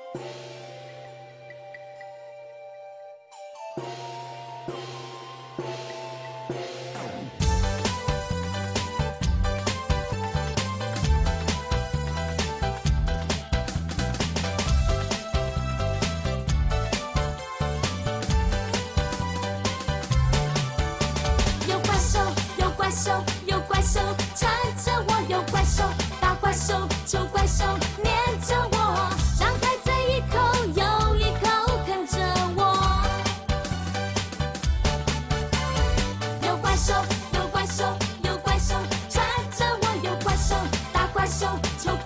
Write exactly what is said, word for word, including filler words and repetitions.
有怪兽，有怪兽，有怪兽缠着我，有怪兽，大怪兽，丑怪兽黏着我，张开嘴一口又一口啃着我。有怪兽，有怪兽，有怪兽缠着我，有怪兽，大怪兽，丑